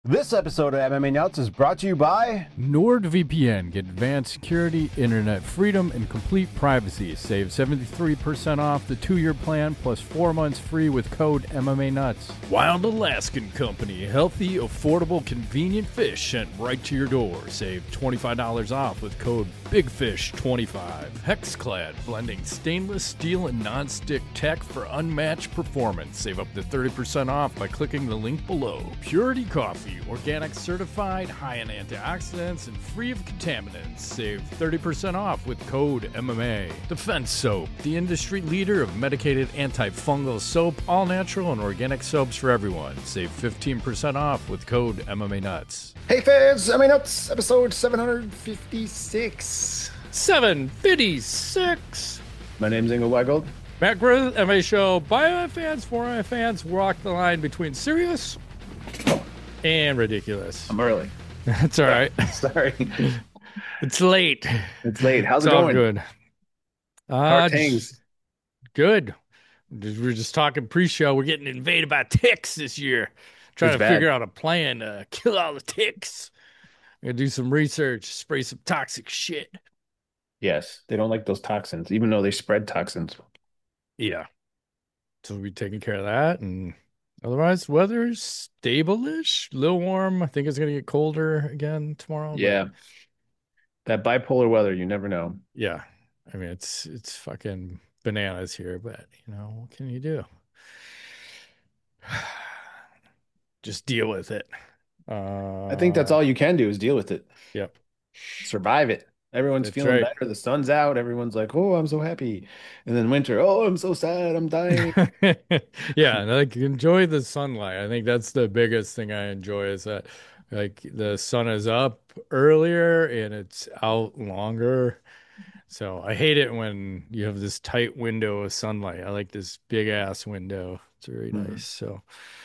This episode of MMA Nuts is brought to you by NordVPN. Get advanced security, internet freedom, and complete privacy. Save 73% off the 2-year plan plus 4 months free with code MMA Nuts. Wild Alaskan Company. Healthy, affordable, convenient fish sent right to your door. Save $25 off with code BIGFISH25. Hexclad. Blending stainless steel and non-stick tech for unmatched performance. Save up to 30% off by clicking the link below. Purity Coffee. Organic certified, high in antioxidants, and free of contaminants. Save 30% off with code MMA. Defense Soap, the industry leader of medicated antifungal soap, all natural and organic soaps for everyone. Save 15% off with code MMA Nuts. Hey fans, MMA Nuts, episode 756. 756. My name's Ingo Weigold. Matt Grill, MMA show, by MMA fans, for MMA fans, walk the line between serious and ridiculous. I'm early. That's all right. Sorry. It's late. It's late. How's It's it all going? good. How are things? Good. We're just talking pre-show. We're getting invaded by ticks this year. Trying It's to bad. figure out a plan to kill all the ticks. Gonna do some research, spray some toxic shit. Yes, they don't like those toxins, even though they spread toxins. Yeah. So we'll be taking care of that. And otherwise, weather's stable-ish. A little warm. I think it's gonna get colder again tomorrow. Yeah. That bipolar weather, you never know. Yeah. I mean, it's fucking bananas here, but what can you do? Just deal with it. I think that's all you can do is deal with it. Yep. Survive it. Everyone's That's feeling right. better. The sun's out. Everyone's like, oh, I'm so happy. And then winter, oh, I'm so sad. I'm dying. Yeah, and like enjoy the sunlight. I think that's the biggest thing I enjoy is that like the sun is up earlier and it's out longer. So I hate it when you have this tight window of sunlight. I like this big ass window. It's very Mhm. nice. So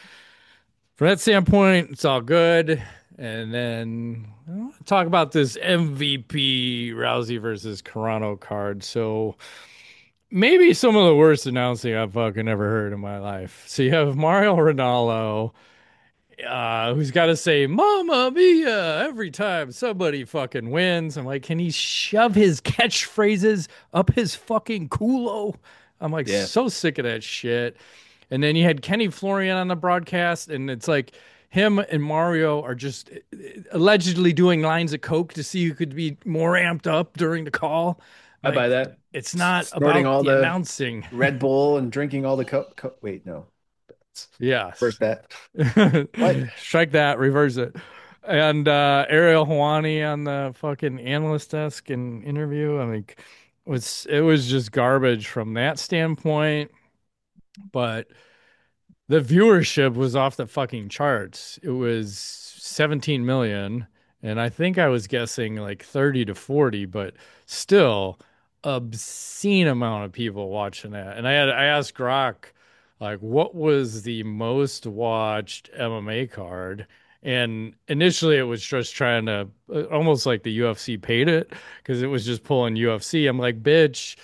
from that standpoint, it's all good. And then talk about this MVP Rousey versus Carano card. So maybe some of the worst announcing I've fucking ever heard in my life. So you have Mario Ronaldo, who's got to say "Mamma Mia" every time somebody fucking wins. I'm like, can he shove his catchphrases up his fucking culo? I'm like, Yeah. so sick of that shit. And then you had Kenny Florian on the broadcast, and it's like him and Mario are just allegedly doing lines of coke to see who could be more amped up during the call. I buy Like, that. it's not Snorting about all the the announcing. Red Bull and drinking all the Coke. Wait, no. Yes. First that. What? Strike that, reverse it. And Ariel Hawani on the fucking analyst desk and interview. I mean, it was just garbage from that standpoint. But the viewership was off the fucking charts. It was 17 million, and I think I was guessing like 30 to 40, but still obscene amount of people watching that. And I asked Grok like what was the most watched MMA card? And initially it was just trying to almost like the UFC paid it because it was just pulling UFC. I'm like, bitch,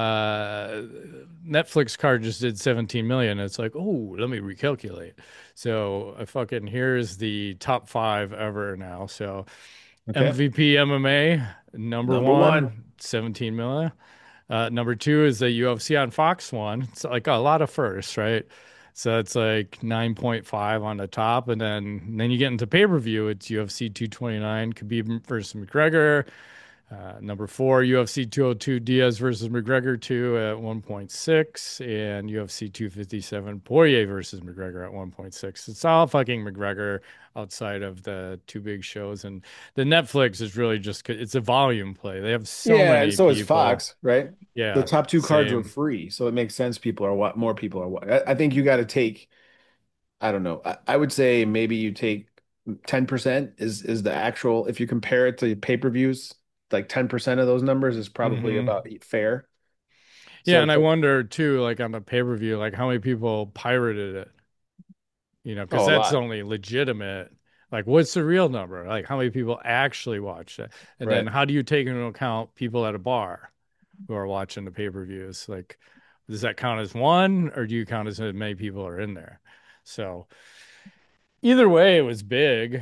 uh Netflix card just did 17 million. It's like, oh, let me recalculate. So I fucking here's the top 5 ever now. So Okay. MVP MMA number Number one. one, 17 million. Number 2 is the UFC on Fox one. It's like a lot of firsts, right? So it's like 9.5 on the top, and then you get into pay-per-view. It's UFC 229, Khabib versus McGregor. Number 4, UFC 202 Diaz versus McGregor 2 at 1.6, and UFC 257 Poirier versus McGregor at 1.6. It's all fucking McGregor outside of the two big shows, and the Netflix is really just it's a volume play. They have so Yeah, and many so is people. Fox, right? The Yeah, top two cards were same. free, so it makes sense. People are what more people are what. I think you got to take. I don't know. I would say maybe you take 10% is the actual. If you compare it to pay-per-views, like 10% of those numbers is probably Hmm. about fair. Yeah, So and I wonder too, like on the pay-per-view, like how many people pirated it, because oh, a that's lot, only legitimate. Like, what's the real number? Like, how many people actually watch it? And then right? how do you take into account people at a bar who are watching the pay-per-views? Like, does that count as one, or do you count as many people are in there? So Either way, it was big.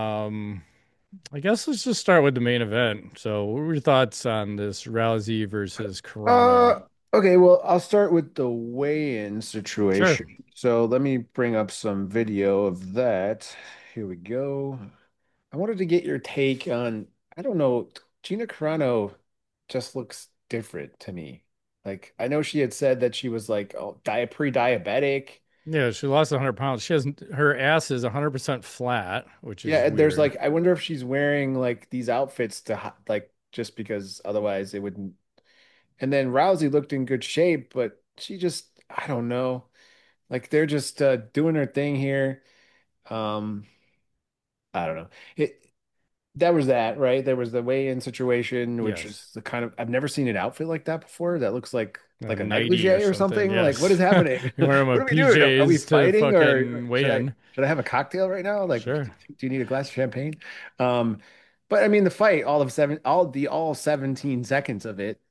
I guess let's just start with the main event. So, what were your thoughts on this Rousey versus Carano? Uh, okay, well, I'll start with the weigh-in Sure. situation. So let me bring up some video of that. Here we go. I wanted to get your take on, I don't know, Gina Carano just looks different to me. Like, I know she had said that she was like, oh, pre-diabetic. Yeah, she lost 100 pounds. She has her ass is 100% flat, which Yeah, is and there's weird. like, I wonder if she's wearing like these outfits to like just because otherwise it wouldn't. And then Rousey looked in good shape, but she just, I don't know. Like they're just doing their thing here. Um, I don't know. That was that, right? There was the weigh-in situation, which Yes. is the kind of I've never seen an outfit like that before. That looks A like a 90 or negligee or something. something. Like, what is Yes. happening? You wear them What with are we doing? Are we PJs to fighting, fucking or weigh in. should I have a cocktail right now? Like, Sure. do you need a glass of champagne? Um, but I mean, the fight, all 17 seconds of it.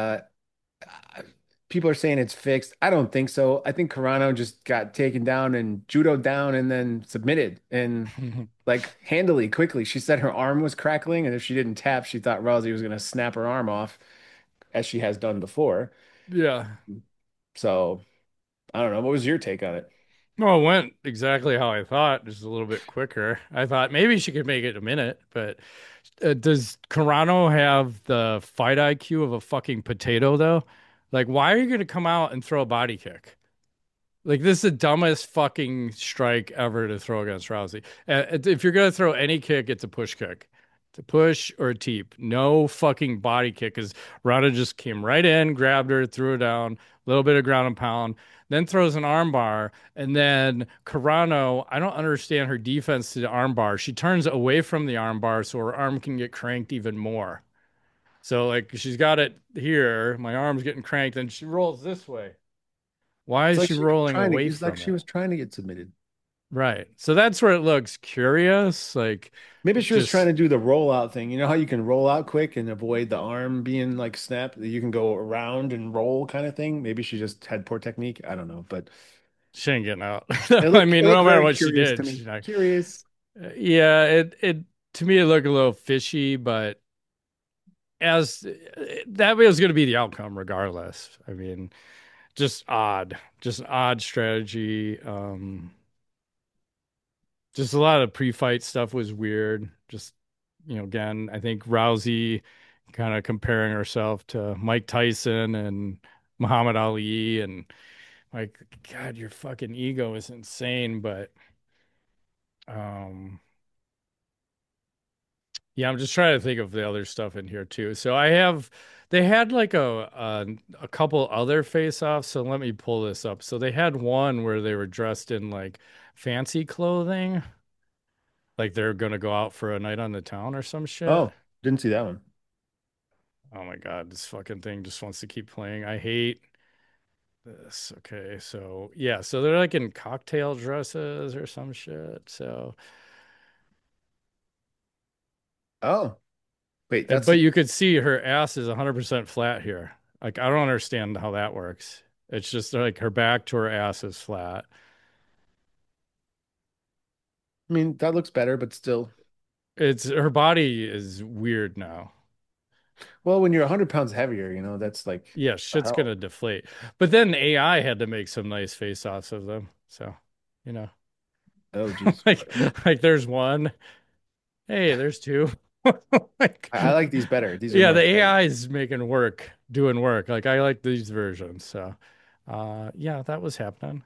People are saying it's fixed. I don't think so. I think Carano just got taken down and judoed down and then submitted and like handily, quickly. She said her arm was crackling, and if she didn't tap, she thought Rousey was going to snap her arm off, as she has done before. Yeah. So I don't know. What was your take on it? Well, it went exactly how I thought, just a little bit quicker. I thought maybe she could make it a minute, but does Carano have the fight IQ of a fucking potato, though? Like, why are you going to come out and throw a body kick? Like, this is the dumbest fucking strike ever to throw against Rousey. If you're going to throw any kick, it's a push kick. It's a push or a teep. No fucking body kick because Ronda just came right in, grabbed her, threw her down, a little bit of ground and pound, then throws an armbar. And then Carano, I don't understand her defense to the armbar. She turns away from the armbar so her arm can get cranked even more. So, like, she's got it here. My arm's getting cranked, and she rolls this way. Why It's is like she she was rolling trying to. away It's like from she it? was trying to get submitted. Right. So that's where it looks curious. Like, Maybe she was trying just to do the rollout thing. You know how you can roll out quick and avoid the arm being like snapped? You can go around and roll kind of thing. Maybe she just had poor technique. I don't know, but she ain't getting out. I it mean, looked no matter very what she curious to did, me. she's not. Curious. Yeah, it to me it looked a little fishy, but as that was going to be the outcome regardless. I mean, just an odd strategy. Just a lot of pre-fight stuff was weird. Just again, I think Rousey kind of comparing herself to Mike Tyson and Muhammad Ali, and like, God, your fucking ego is insane. But um, yeah, I'm just trying to think of the other stuff in here too. So they had like a couple other face-offs. So let me pull this up. So they had one where they were dressed in like fancy clothing, like they're gonna go out for a night on the town or some shit. Oh, didn't see that one. Oh my God, this fucking thing just wants to keep playing. I hate this. Okay, so yeah, so they're like in cocktail dresses or some shit. So, Oh, wait, that's but you could see her ass is 100% flat here. Like, I don't understand how that works. It's just like her back to her ass is flat. I mean, that looks better, but still. It's her body is weird now. Well, when you're 100 pounds heavier, that's like Yeah, the shit's hell. gonna deflate. But then AI had to make some nice face-offs of them. So, you know, Oh, geez. like there's one. Hey, there's two. Like, I like these better. These are yeah, more the exciting. AI is making work, doing work. Like, I like these versions. So, yeah, that was happening.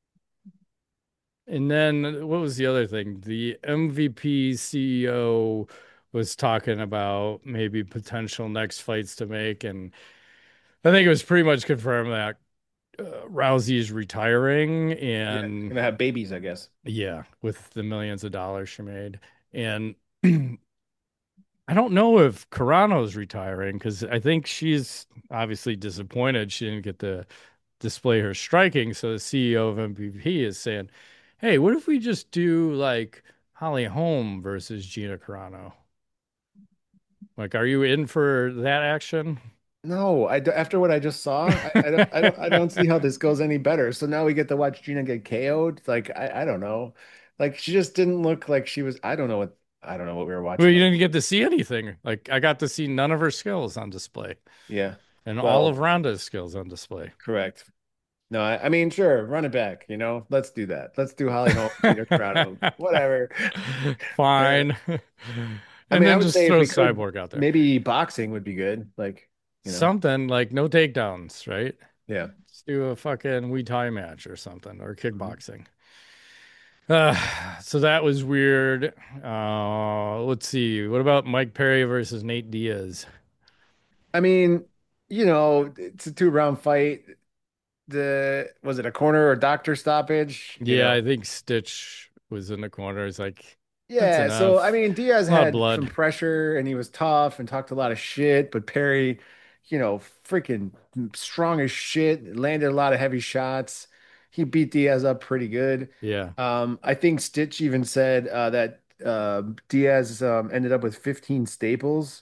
And then what was the other thing? The MVP CEO was talking about maybe potential next fights to make, and I think it was pretty much confirmed that Rousey is retiring, Yeah, and gonna have babies, I guess. yeah, with the millions of dollars she made, and I don't know if Carano's retiring because I think she's obviously disappointed she didn't get to display her striking. So the CEO of MVP is saying, "Hey, what if we just do like Holly Holm versus Gina Carano? Like, are you in for that action?" No, after what I just saw, I don't see how this goes any better. So now we get to watch Gina get KO'd. Like, I don't know. Like she just didn't look like she was. I don't know what we were Well, watching. you Like, didn't get to see anything. Like I got to see none of her skills on display yeah. and all of Well, Ronda's skills on display. correct. No, I mean, sure, run it back. Let's do that. Let's do Holly Holm, Gina Carano, whatever. Uh, Fine. I And mean, I then would just say if throw we could, Cyborg out there. maybe boxing would be good. Like, you know, Something like no takedowns, right? yeah. Let's do a fucking Muay Thai match or something or Mhm. kickboxing. Uh, so that was weird. Let's see. What about Mike Perry versus Nate Diaz? I mean, it's a 2 round fight. Was it a corner or doctor stoppage? Yeah, I think Stitch was in the corner. It's like, that's Yeah, so I enough. mean, Diaz A lot of had some blood. pressure and he was tough and talked a lot of shit, but Perry, freaking strong as shit, landed a lot of heavy shots. He beat Diaz up pretty good. Yeah. I think Stitch even said that Diaz ended up with 15 staples,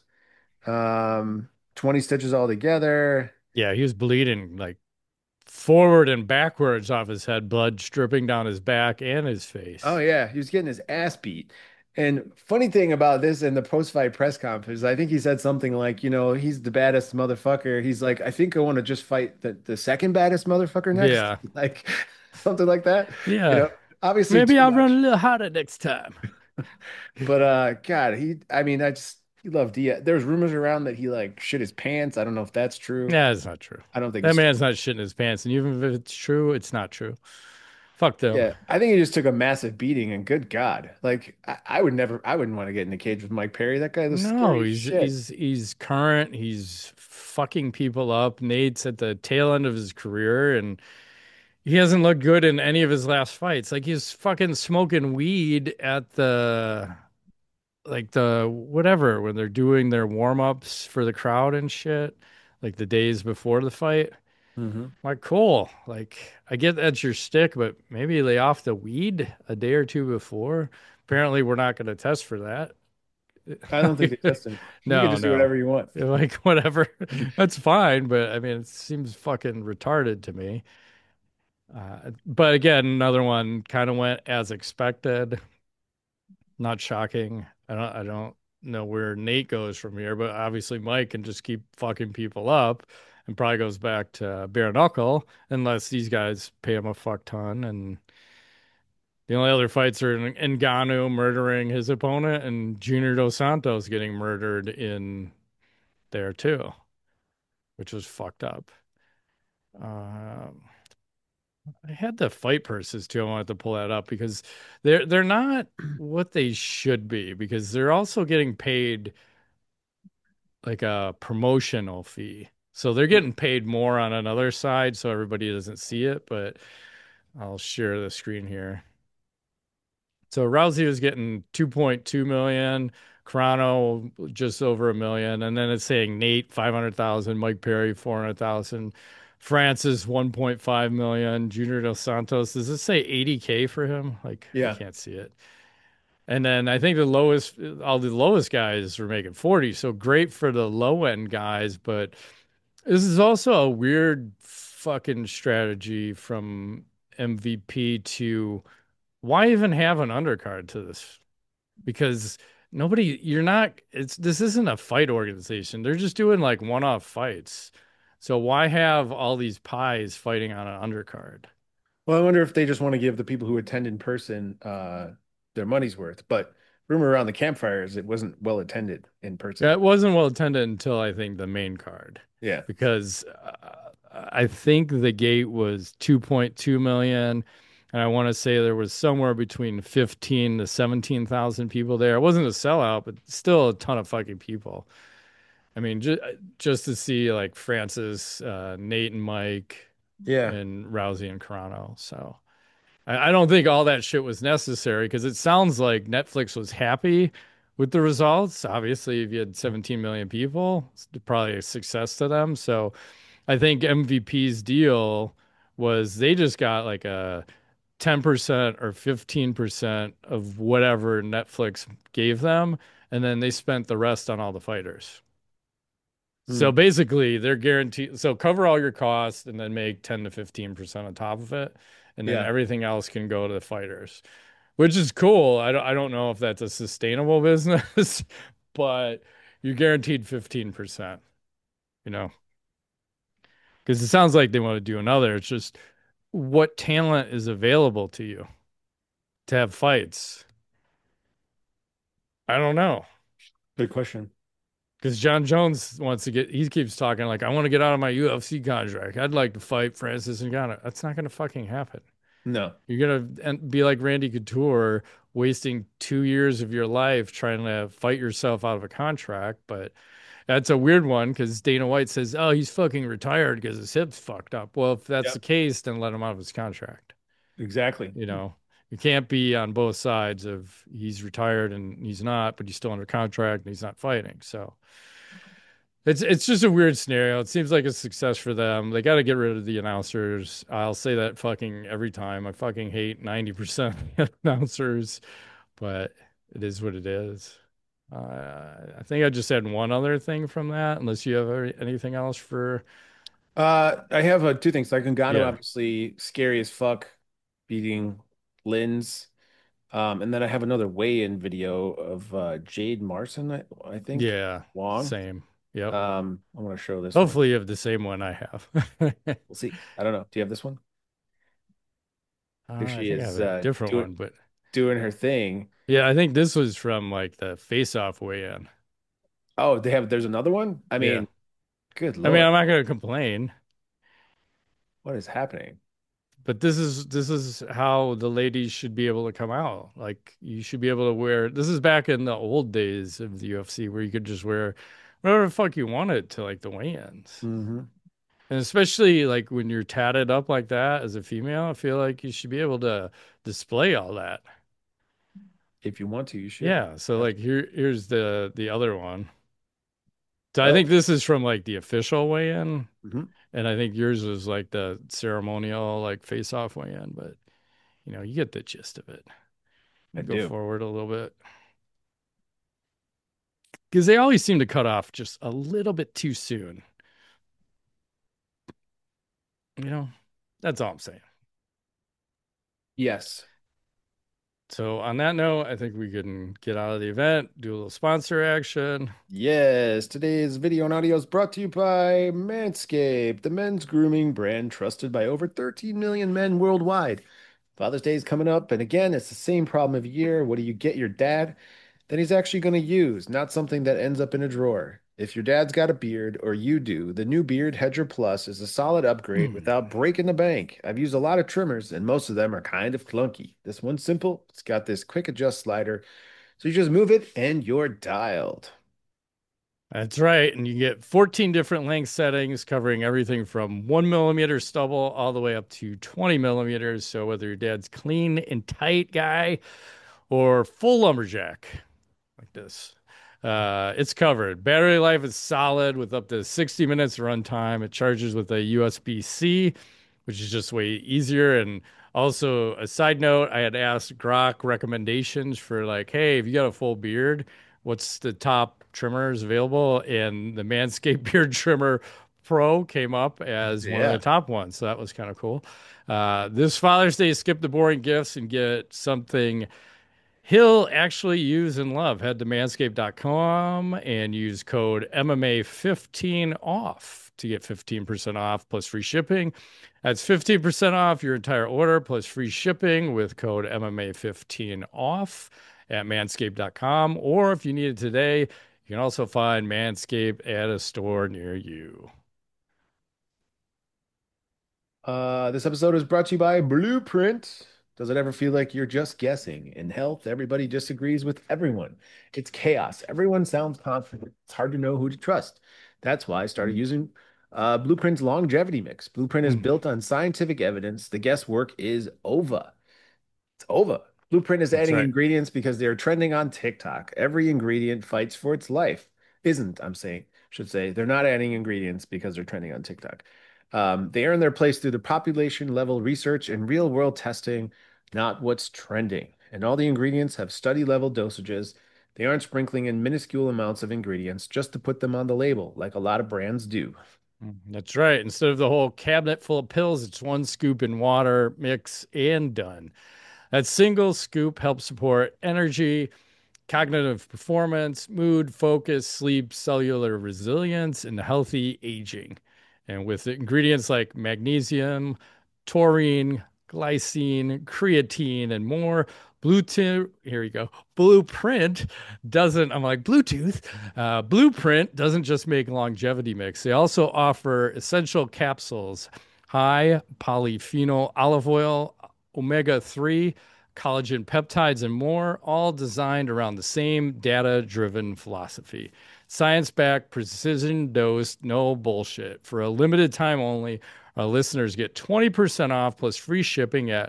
20 stitches altogether. Yeah, he was bleeding like forward and backwards off his head, blood dripping down his back and his Oh face. yeah, he was getting his ass beat. And funny thing about this in the post-fight press conference, I think he said something like, he's the baddest motherfucker. He's like, I think I want to just fight the second baddest motherfucker next. Yeah. Like something like that. You Yeah. know, obviously Maybe too I'll run a much. little harder next time. But God, I mean, he loved Diaz. There's rumors around that he like shit his pants. I don't know if that's true. Yeah, it's not true. I don't think That it's man's true. not shitting his pants. And even if it's true, it's not true. Fuck them. Yeah, I think he just took a massive beating, and good God, like I wouldn't want to get in the cage with Mike Perry. That guy was No, scary as he's shit. he's he's current. He's fucking people up. Nate's at the tail end of his career, and he hasn't looked good in any of his last fights. Like he's fucking smoking weed at the whatever when they're doing their warm-ups for the crowd and shit, like the days before the fight. Hmm. Like, cool. Like, I get that's your stick, but maybe lay off the weed a day or two before. Apparently, we're not going to test for that. I don't think they test him. You can No, just do no. whatever you want. Like, whatever. That's fine, but I mean, it seems fucking retarded to me. But again, another one kind of went as expected. Not shocking. I don't know where Nate goes from here, but obviously Mike can just keep fucking people up and probably goes back to bare knuckle unless these guys pay him a fuck ton. And the only other fights are Ngannou murdering his opponent and Junior Dos Santos getting murdered in there too, which was fucked up. Um, I had the fight purses too. I wanted to pull that up because they're not what they should be because they're also getting paid like a promotional fee. So they're getting paid more on another side so everybody doesn't see it, but I'll share the screen here. So Rousey was getting 2.2 million, Carano just over a million, and then it's saying Nate 500,000, Mike Perry 400,000, Francis 1.5 million, Junior Dos Santos. Does this say 80K for him? Like I Yeah. can't see it. And then I think all the lowest guys were making 40. So great for the low end guys, but this is also a weird fucking strategy from MVP to why even have an undercard to this? Because this isn't a fight organization. They're just doing like one-off fights. So why have all these pies fighting on an undercard? Well, I wonder if they just want to give the people who attend in person their money's worth. But rumor around the campfires, it wasn't well attended in Yeah, person. it wasn't well attended until I think the main card, Yeah. because I think the gate was 2.2 million, and I want to say there was somewhere between 15 to 17,000 people there. It wasn't a sellout, but still a ton of fucking people. I mean, just to see like Francis, Nate, and Mike, Yeah. and Rousey and Carano. So. I don't think all that shit was necessary because it sounds like Netflix was happy with the results. Obviously, if you had 17 million people, it's probably a success to them. So I think MVP's deal was they just got like a 10% or 15% of whatever Netflix gave them, and then they spent the rest on all the fighters. So Hmm. basically, they're guaranteed. So cover all your costs and then make 10 to 15% on top of it. And then Yeah. everything else can go to the fighters. which is cool. I don't know if that's a sustainable business, but you're guaranteed 15%, you know, because it sounds like they want to do another. It's just what talent is available to you to have fights. I don't know. Good question. Because John Jones wants to get, he keeps talking like, I want to get out of my UFC contract. I'd like to fight Francis Ngannou. That's not going to fucking happen. No. You're going to be like Randy Couture, wasting 2 years of your life trying to fight yourself out of a contract. But that's a weird one because Dana White says, oh, he's fucking retired because his hip's fucked up. Well, if that's the Yep. case, then let him out of his contract. Exactly. You know, you can't be on both sides of he's retired and he's not, but he's still under contract and he's not fighting. So it's just a weird scenario. It seems like a success for them. They got to get rid of the announcers. I'll say that fucking every time. I fucking hate 90% of the announcers, but it is what it is. I think I just had one other thing from that, unless you have anything else for. I have two things. Like Ngannou, Yeah. obviously scary as fuck, beating Lins. And then I have another weigh-in video of Jade Marson, I think, Yeah. Wong. Same. Yep. I want to show this one. Hopefully you have the same one I have. We'll see. I don't know. Do you have this one? Here I she think I have is a different doing one, but doing her thing. yeah, I think this was from like the face-off weigh-in. Oh, there's another one? I Yeah. mean, good I mean, Lord. I'm not going to complain. What is happening? But this is how the ladies should be able to come out. Like you should be able to wear. This is back in the old days of the UFC where you could just wear whatever the fuck you wanted to like the weigh-ins. Hmm. And especially like when you're tatted up like that as a female, I feel like you should be able to display all that. If you want to, you should. Yeah. So Yes. like here's the other one. So I Oh. think this is from like the official weigh-in, Hmm. and I think yours was like the ceremonial like face-off weigh-in. But you get the gist of it. I Go do. forward a little bit. Because they always seem to cut off just a little bit too soon. You know, that's all I'm saying. Yes. So, on that note, I think we can get out of the event, do a little sponsor action. Yes, today's video and audio is brought to you by Manscaped, the men's grooming brand trusted by over 13 million men worldwide. Father's Day is coming up, and again, it's the same problem of year. What do you get your dad? That he's actually going to use, not something that ends up in a drawer. If your dad's got a beard, or you do, the new Beard Hedger Plus is a solid upgrade Hmm. without breaking the bank. I've used a lot of trimmers, and most of them are kind of clunky. This one's simple. It's got this quick adjust slider, so you just move it and you're dialed. That's right. And you get 14 different length settings covering everything from 1 millimeter stubble all the way up to 20 millimeters. So, whether your dad's clean and tight guy or full lumberjack, like this. It's covered. Battery life is solid with up to 60 minutes runtime. It charges with a USB-C, which is just way easier. And also, a side note, I had asked Grok recommendations for like, hey, if you got a full beard, what's the top trimmers available? And the Manscaped Beard Trimmer Pro came up as one of the Yeah. top ones. So that was kind of cool. This Father's Day, skip the boring gifts and get something he'll actually use and love. Head to manscaped.com and use code MMA15 off to get 15% off plus free shipping. That's 15% off your entire order plus free shipping with code MMA15 off at manscaped.com. Or if you need it today, you can also find Manscaped at a store near you. This episode is brought to you by Blueprint. Does it ever feel like you're just guessing? In health, everybody disagrees with everyone. It's chaos. Everyone sounds confident. It's hard to know who to trust. That's why I started using Blueprint's longevity mix. Blueprint is Mm, built on scientific evidence. The guesswork is over. It's over. Blueprint is that's adding right. ingredients because they're trending on TikTok. Every ingredient fights for its life. Isn't, I'm saying, should say, they're not adding ingredients because they're trending on TikTok. They earn their place through the population level research and real world testing, not what's trending. And all the ingredients have study level dosages. They aren't sprinkling in minuscule amounts of ingredients just to put them on the label, like a lot of brands do. That's right. Instead of the whole cabinet full of pills, it's one scoop in water, mix, and done. That single scoop helps support energy, cognitive performance, mood, focus, sleep, cellular resilience, and healthy aging. And with ingredients like magnesium, taurine, glycine, creatine, and more, Bluetooth, here you go. Blueprint doesn't, I'm like, Bluetooth. Blueprint doesn't just make longevity mix. They also offer essential capsules, high polyphenol olive oil, omega 3, collagen peptides, and more, all designed around the same data driven philosophy. Science backed, precision dosed, no bullshit. For a limited time only, our listeners get 20% off plus free shipping at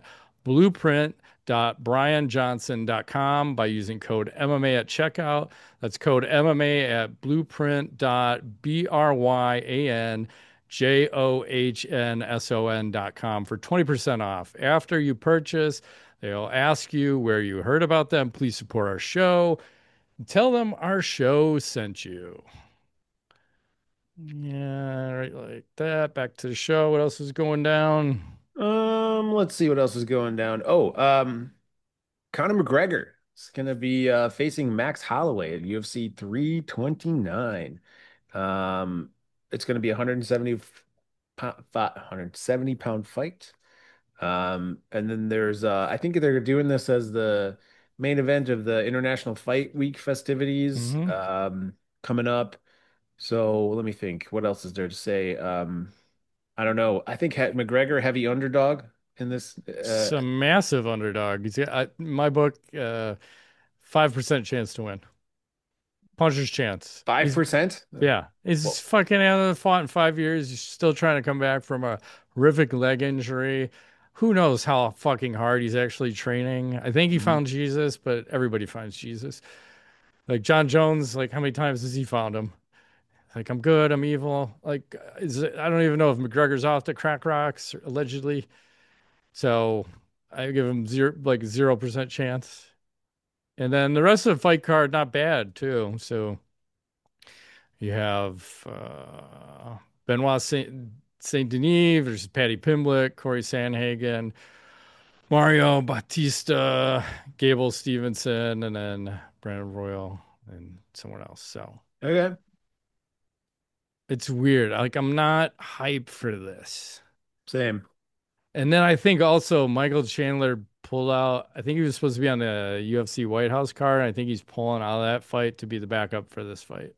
blueprint.brianjohnson.com by using code MMA at checkout. That's code MMA at blueprint.brianjohnson.com for 20% off. After you purchase, they'll ask you where you heard about them. Please support our show. Tell them our show sent you. Yeah, right like that. Back to the show. What else is going down? Let's see what else is going down. Conor McGregor is gonna be facing Max Holloway at UFC 329. Um, it's gonna be 170 pound fight. And then there's I think they're doing this as the main event of the International Fight Week festivities Hmm. coming up. So let me think. What else is there to say? I don't know. I think McGregor heavy underdog in this. Some massive underdog. My book, 5% chance to win. Puncher's chance. He's 5%? Yeah, he's Well, fucking out fought in 5 years. He's still trying to come back from a horrific leg injury. Who knows how fucking hard he's actually training? I think he mhm. found Jesus, but everybody finds Jesus. Like John Jones, like how many times has he found him? Like I'm good, I'm evil. I don't even know if McGregor's off the crack rocks allegedly. So I give him 0% chance. And then the rest of the fight card, not bad too. So you have Benoit Saint Denis versus Paddy Pimblett, Corey Sandhagen, Mario Batista, Gable Stevenson, and then Brandon Royal and someone else. So Okay. it's weird. Like I'm not hyped for this. Same. And then I think also Michael Chandler pulled out. I think he was supposed to be on the UFC White House card. I think he's pulling out of that fight to be the backup for this fight.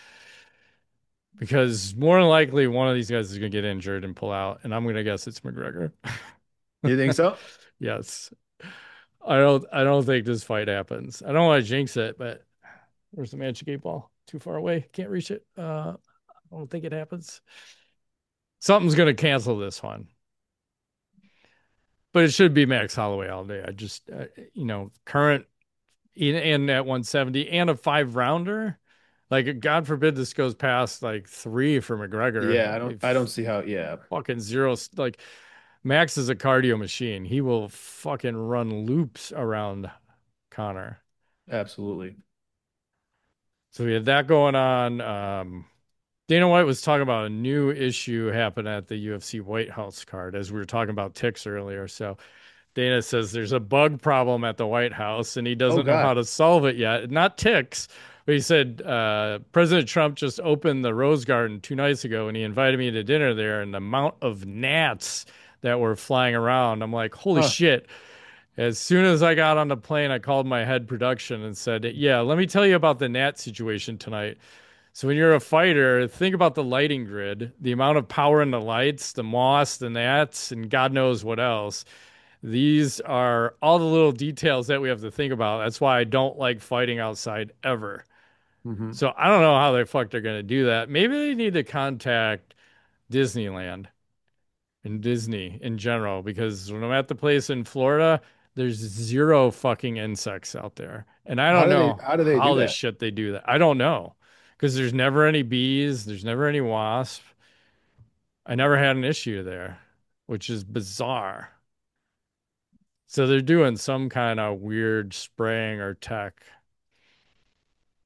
Because more than likely one of these guys is going to get injured and pull out, and I'm going to guess it's McGregor. You think so? Yes. I don't think this fight happens. I don't want to jinx it, but where's the magic eight ball? Too far away. Can't reach it. I don't think it happens. Something's going to cancel this one. But it should be Max Holloway all day. I just current in at 170 and a 5 rounder. Like God forbid this goes past like 3 for Yeah, McGregor. I don't see how, yeah, Fucking zero. Like Max is a cardio machine. He will fucking run loops around Connor. absolutely. So we had that going on. Dana White was talking about a new issue happening at the UFC White House card as we were talking about ticks earlier. So Dana says there's a bug problem at the White House and he Oh doesn't know how God. to solve it yet. Not ticks, but he said President Trump just opened the Rose Garden 2 nights ago and he invited me to dinner there, and the amount of gnats that were flying around, I'm like, holy Huh. shit. As soon as I got on the plane, I called my head production and said, yeah, let me tell you about the gnat situation tonight. So when you're a fighter, think about the lighting grid, the amount of power in the lights, the moss, the gnats, and God knows what else. These are all the little details that we have to think about. That's why I don't like fighting outside ever. Hmm. So I don't know how the fuck they're going to do that. Maybe they need to contact Disneyland and Disney in general, because when I'm at the place in Florida, there's zero fucking insects out there. And I don't know How do they do how this that? shit they do that. I don't know. Because there's never any bees, there's never any wasps. I never had an issue there, which is bizarre. So they're doing some kind of weird spraying or tech.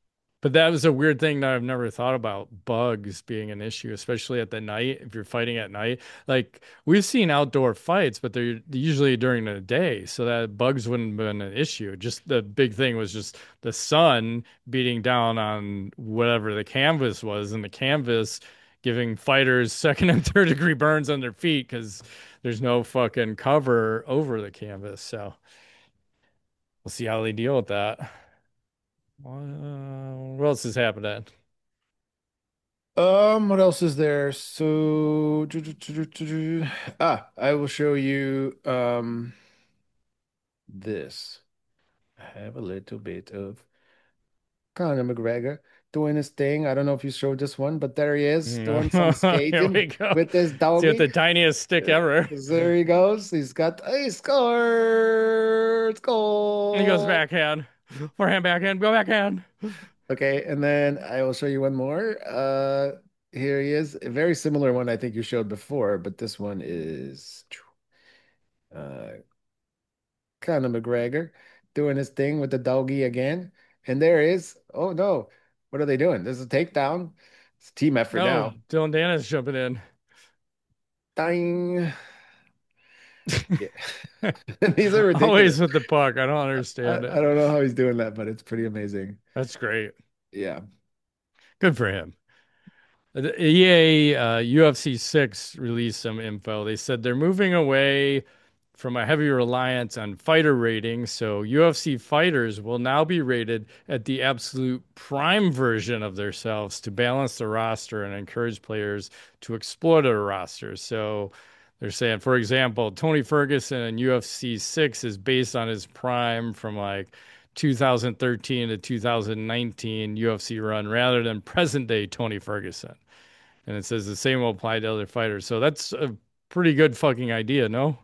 But that was a weird thing that I've never thought about, bugs being an issue, especially at the night, if you're fighting at night. Like we've seen outdoor fights, but they're usually during the day, so that bugs wouldn't have been an issue. Just the big thing was just the sun beating down on whatever the canvas was, and the canvas giving fighters second and third degree burns on their feet because there's no fucking cover over the canvas. So we'll see how they deal with that. What else is happening? What else is there? So, I will show you this. I have a little bit of Conor McGregor doing his thing. I don't know if you showed this one, but there he is doing some Here we skating go. with his See what doggy. the tiniest stick ever. There he goes. He scored! And he goes Goal! backhand. Forehand, backhand, go backhand. Okay, and then I will show you one more. Here he is. A very similar one I think you showed before, but this one is uh Conor McGregor doing his thing with the doggy again. And there he is. Oh no. What are they doing? This is a takedown. It's a team effort No, now. Dylan Dennis jumping in. Dang. Yeah. These are ridiculous. Always with the puck. I don't I, understand I it. don't know how he's doing that, but it's pretty amazing. That's great. Yeah. Good for him. The EA UFC 6 released some info. They said they're moving away from a heavy reliance on fighter ratings, so UFC fighters will now be rated at the absolute prime version of themselves to balance the roster and encourage players to explore their rosters. So they're saying, for example, Tony Ferguson in UFC 6 is based on his prime from like 2013 to 2019 UFC run rather than present day Tony Ferguson. And it says the same will apply to other fighters. So that's a pretty good fucking idea, no?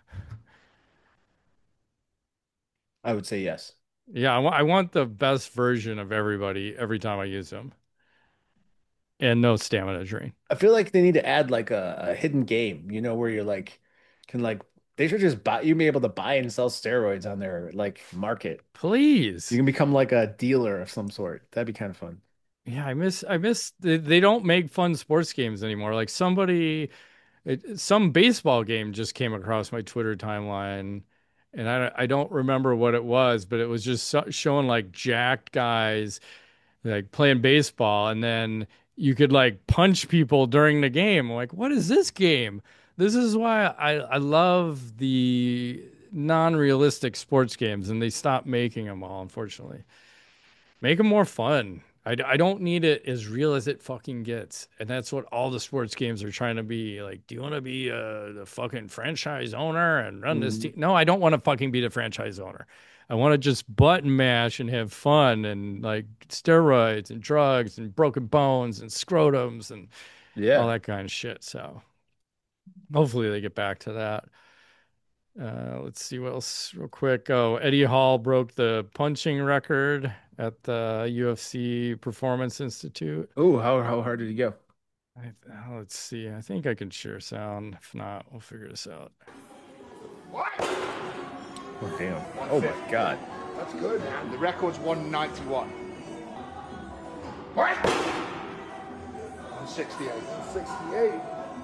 I would say yes. Yeah, I want the best version of everybody every time I use them, and no stamina drain. I feel like they need to add like a hidden game, where you're like can like they should just buy you be able to buy and sell steroids on their like market. You Please. can become like a dealer of some sort. That'd be kind of fun. Yeah, I miss they don't make fun sports games anymore. Like some baseball game just came across my Twitter timeline, and I don't remember what it was, but it was just showing like jacked guys like playing baseball, and then you could like punch people during the game. I'm like, what is this game? This is why I love the non-realistic sports games, and they stopped making them all, unfortunately. Make them more fun. I don't need it as real as it fucking gets. And that's what all the sports games are trying to be. Like, do you want to be the fucking franchise owner and run this Mhm. team? No, I don't want to fucking be the franchise owner. I want to just button mash and have fun and like steroids and drugs and broken bones and scrotums and all Yeah. that kind of shit. So hopefully they get back to that. Let's see what else real quick. Oh, Eddie Hall broke the punching record at the UFC Performance Institute. Oh, how hard did he go? Let's see. I think I can share sound. If not, we'll figure this out. Oh damn. Oh my 150. God. That's good. And the record's 191. 168. 168.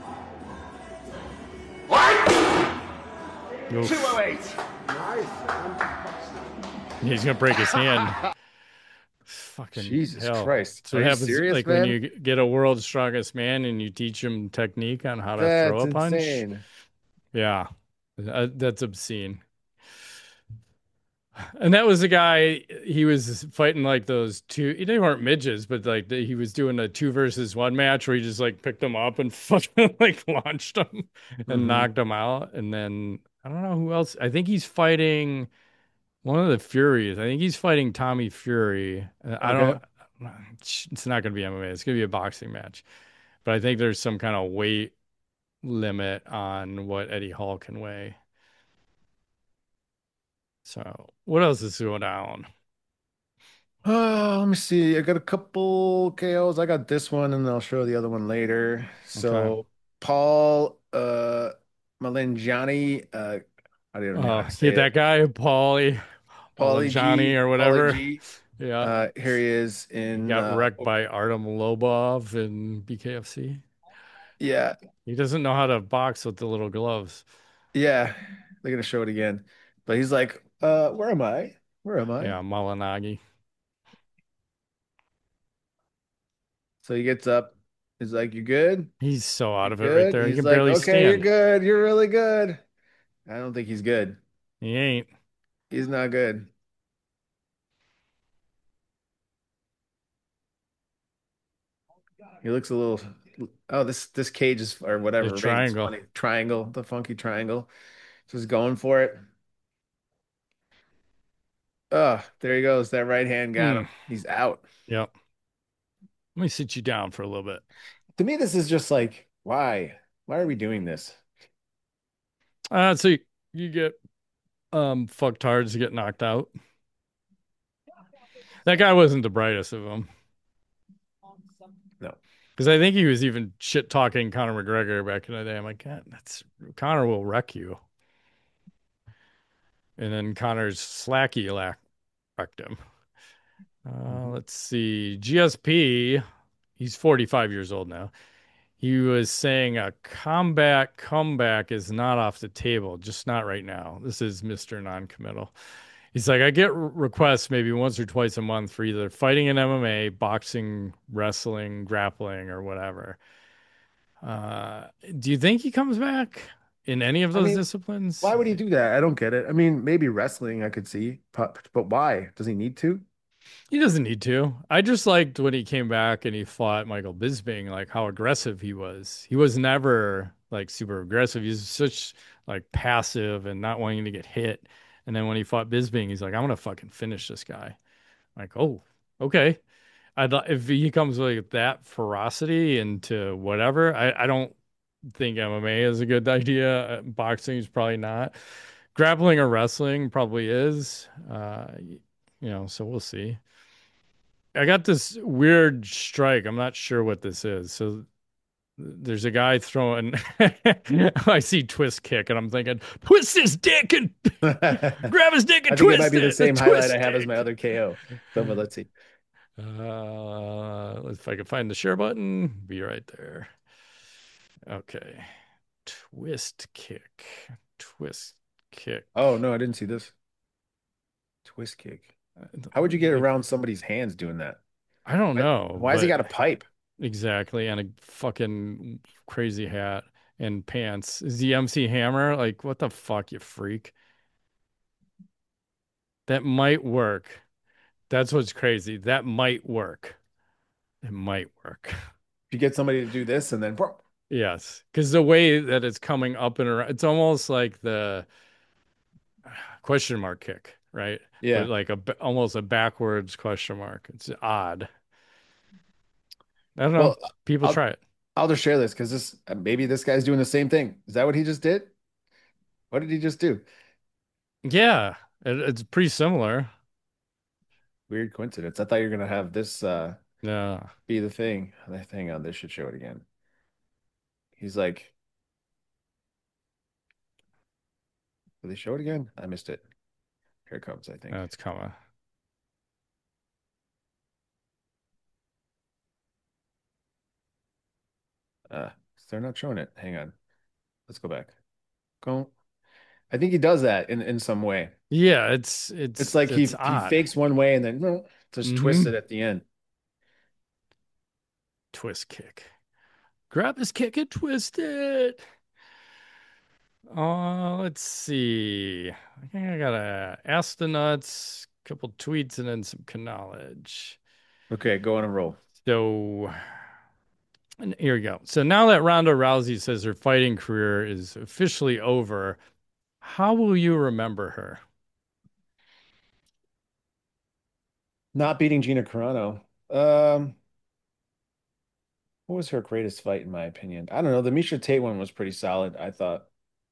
Oof. 208. Nice, man. He's gonna break his hand. Fucking Jesus hell. Christ. So Are what you happens serious, like when man? you get a world's strongest man and you teach him technique on how to throw That's a punch? insane. Yeah, that's obscene. And that was the guy he was fighting like those two. They weren't midgets, but like he was doing a 2 versus 1 match where he just like picked them up and fucking like launched them and Hmm. knocked them out. And then I don't know who else. I think he's fighting one of the Furies. I think he's fighting Tommy Fury. I Okay. don't. It's not going to be MMA. It's going to be a boxing match. But I think there's some kind of weight limit on what Eddie Hall can weigh. So what else is going on? Let me see. I got a couple KOs. I got this one and I'll show the other one later. Okay. So Paul Malinjani, I don't know how to say Get it. that guy, Paulie, Paulie Johnny G, or Paulie whatever. G. Yeah. Here he is He in got wrecked by Artem Lobov in BKFC. yeah, He doesn't know how to box with the little gloves. yeah. They're gonna show it again. But he's like, where am I? Where am I? Yeah, Malinagi. So he gets up. He's like, you good? He's so out You of it right good? there. He He's can like, barely okay, you're stand. good. You're really good. I don't think he's good. He ain't. He's not good. He looks a little. Oh, this cage is or The whatever made this triangle. funny. Triangle, the funky triangle. Just going for it. Oh, there he goes. That right hand got Mm. him. He's out. Yep. Let me sit you down for a little bit. To me, this is just like, why? Why are we doing this? So you get fucktards to get knocked out. That guy wasn't the brightest of them. No. Because I think he was even shit talking Conor McGregor back in the day. I'm like, God, that's Conor will wreck you. And then Conor's slacky wrecked him. Let's see. GSP, he's 45 years old now. He was saying a combat comeback is not off the table, just not right now. This is Mr. Non-committal. He's like, I get requests maybe once or twice a month for either fighting in MMA, boxing, wrestling, grappling, or whatever. Uh, do you think he comes back in any of I those mean, disciplines? why would he do that? I don't get it. I mean, maybe wrestling I could see, but why? Does he need to? He doesn't need to. I just liked when he came back and he fought Michael Bisping, like how aggressive he was. He was never like super aggressive. He's such like passive and not wanting to get hit. And then when he fought Bisping, he's like, I'm gonna fucking finish this guy. Like, oh, okay. If he comes with that ferocity into whatever, I don't think MMA is a good idea. Boxing is probably not. Grappling or wrestling probably is. So we'll see. I got this weird strike. I'm not sure what this is. So there's a guy throwing. I see twist kick, and I'm thinking, twist his dick and grab his dick and I think it might twist be the it. The same highlight I twist have as my dick. other KO. So, but let's see. If I can find the share button, be right there. Okay. Twist kick. Twist kick. Oh no, I didn't see this. Twist kick. How would you get Like, around somebody's hands doing that? I don't know, Why has he but got a pipe? exactly. And a fucking crazy hat and pants. Is the MC Hammer? Like, what the fuck, you freak? That might work. That's what's crazy. That might work. It might work. If you get somebody to do this and then Yes, because the way that it's coming up and around, it's almost like the question mark kick, right? But yeah. like almost a backwards question mark. It's odd. I don't know. Well, People I'll try it. I'll just share this because this maybe this guy's doing the same thing. Is that what he just did? What did he just do? Yeah, it's pretty similar. Weird coincidence. I thought you were gonna have this Yeah, be the thing. Hang on, this should show it again. He's like, did they show it again? I missed it. Here it comes, I think. that's coming. Uh, they're not showing it. Hang on. Let's go back. Go. I think he does that in some way. Yeah, It's like it's he odd. fakes one way and then just twists Mm-hmm. it at the end. Twist kick. Grab his kick and twist it. Let's see. I think I gotta ask the nuts, couple tweets, and then some knowledge. Okay, go on a roll. So and here we go. So now that Ronda Rousey says her fighting career is officially over, how will you remember her? Not beating Gina Carano. Um, what was her greatest fight in my opinion? I don't know. The Misha Tate one was pretty solid, I thought.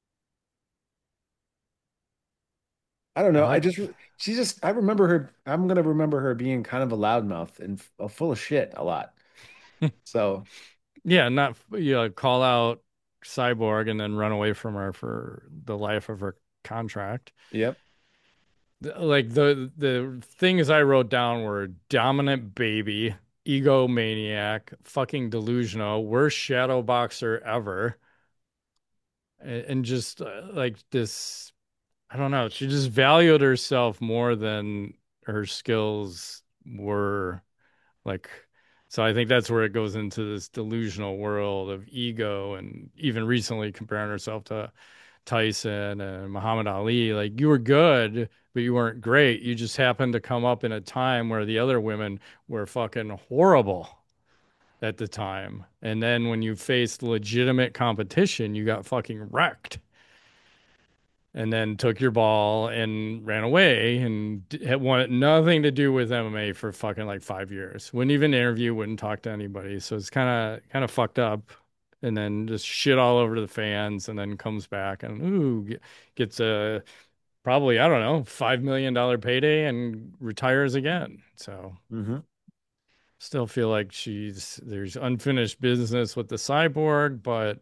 I don't know. I like, I remember her. I'm gonna remember her being kind of a loudmouth and full of shit a lot. So, yeah, not call out Cyborg and then run away from her for the life of her contract. yep. like the things I wrote down were dominant baby, egomaniac, fucking delusional, worst shadow boxer ever, and just like this. I don't know. She just valued herself more than her skills were. Like, so I think that's where it goes into this delusional world of ego, and even recently comparing herself to Tyson and Muhammad Ali. Like, you were good, but you weren't great. You just happened to come up in a time where the other women were fucking horrible at the time. And then when you faced legitimate competition, you got fucking wrecked. And then took your ball and ran away and had wanted nothing to do with MMA for fucking like 5 years. Wouldn't even interview, wouldn't talk to anybody. So it's kind of fucked up. And then just shit all over to the fans, and then comes back and gets a probably, I don't know, $5 million payday and retires again. So Hmm. still feel like there's unfinished business with the cyborg, but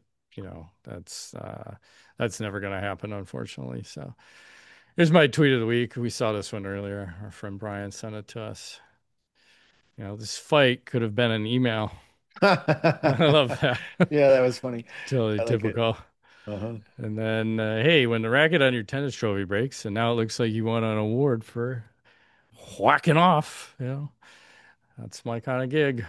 that's never gonna happen, unfortunately. So here's my tweet of the week. We saw this one earlier. Our friend Brian sent it to us. This fight could have been an email. I love that. Yeah, that was funny. Totally I like it. typical. Uh-huh. And then, hey, when the racket on your tennis trophy breaks, and now it looks like you won an award for whacking off, that's my kind of gig.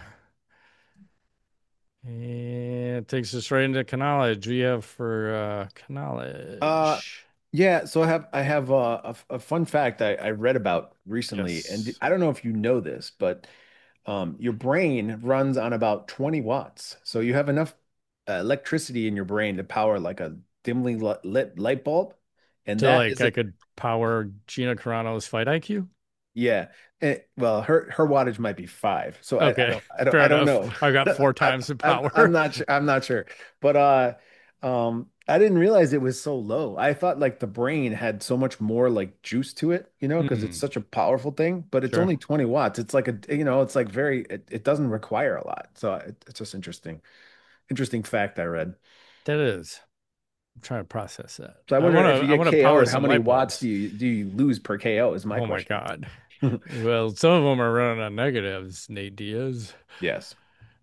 And it takes us right into knowledge. We have for Uh, knowledge. yeah, so I have a fun fact I read about recently, and Yes. I don't know if you know this, but your brain runs on about 20 watts. So you have enough electricity in your brain to power like a dimly lit light bulb, and So, that like, is I a could power Gina Carano's fight IQ. yeah. Well, her wattage might be 5, so I Okay, don't I don't fair I don't enough. know. I got four I, times the I'm power. not sure. I'm not sure, but I didn't realize it was so low. I thought like the brain had so much more like juice to it, because it's Hmm. such a powerful thing. But it's Sure. only 20 watts. It's like it's like it doesn't require a lot. So it's just interesting fact I read. That is. I'm trying to process that. So I I wonder want if to. you I get want to power KO'd, how some many light watts bulbs. do you lose per KO is my Oh my question. God. Well, some of them are running on negatives, Nate Diaz. Yes.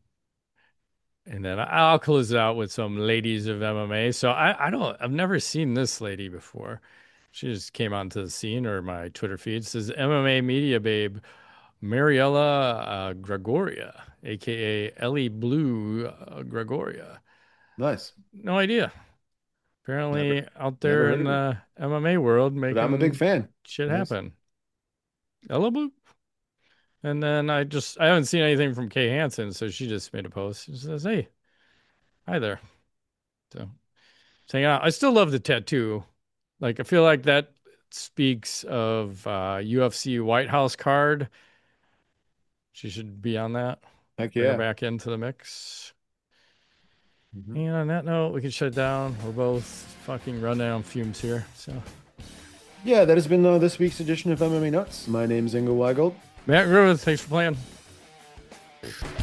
And then I'll close it out with some ladies of MMA. So I've never seen this lady before. She just came onto the scene, or my Twitter feed It says MMA media babe Mariella Gregoria, aka Ellie Blue Gregoria. Nice. No idea. Never Apparently out never there heard in of her, the MMA world but I'm a big making fan. shit Nice. happen. Ella Blue. And then I haven't seen anything from Kay Hansen, so she just made a post. She says, "Hey, hi there." So saying I still love the tattoo. Like, I feel like that speaks of UFC White House card. She should be on that. Heck Bring her yeah. back into the mix. Mhm. And on that note, we can shut down. We're both fucking running on fumes here. So, Yeah, that has been this week's edition of MMA Nuts. My name's Ingo Weigold. Matt Griffith, thanks for playing.